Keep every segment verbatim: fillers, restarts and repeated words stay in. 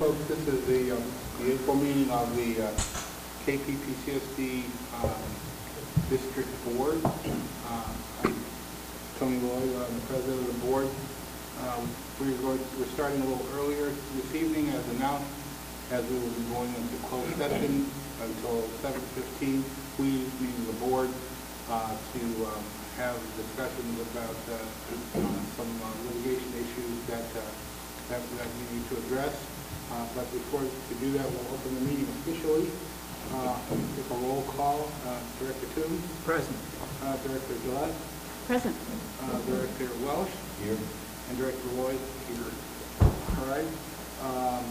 folks, this is the, um, the April meeting of the uh, K P P C S D um, District Board. Uh, I'm Tony Lloyd, I'm the president of the board. Um, we're, going, we're starting a little earlier this evening as announced, as we will be going into closed session until seven fifteen. We, meaning the board, uh, to um, have discussions about uh, uh, some uh, litigation issues that, uh, that that we need to address. Uh, but before we do that, we'll open the meeting officially. Uh, take a roll call. Uh, Director Toombs? Present. Uh, Director Gillette? Present. Uh, Director Welsh? Here. And Director Lloyd? Here. All right. Um,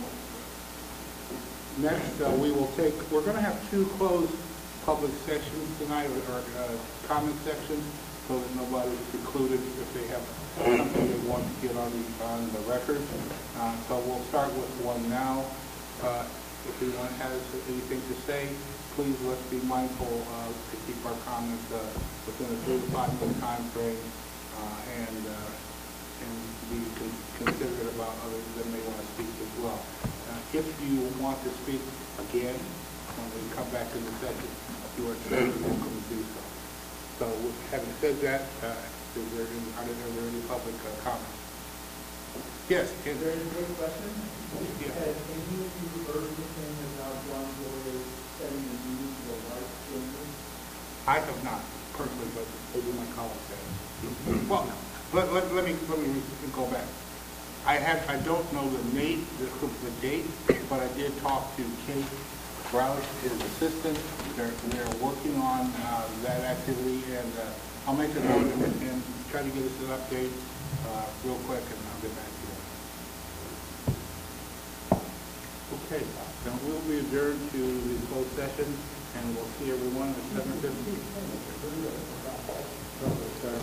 next, uh, we will take, we're going to have two closed public sessions tonight, or, or uh, comment sections, so that nobody's precluded if they have something they want to get on the, on the record. Uh, so we'll start with one now. Uh, if anyone has anything to say, please let's be mindful uh, to keep our comments uh, within a three to five minute time frame, uh, and uh, and be con considerate about others that may want to speak as well. Uh, if you want to speak again when we come back to the session, you are certainly welcome to do so. So, having said that, uh, is there any, are there any public uh, comments? Yes. Is there any quick question? Yeah. Has any of you heard anything about John Doyle setting the meeting to a live streaming? I have not personally, but maybe my colleagues have. Well, let, let, let me let me go back. I have I don't know the date, the, the date, but I did talk to Kate Roush, his assistant. They're they're working on uh, that activity, and uh, I'll make a note and, and try to get us an update uh, real quick, and I'll get back to you. Okay, then we'll be adjourned to the closed session, and we'll see everyone at seven fifteen.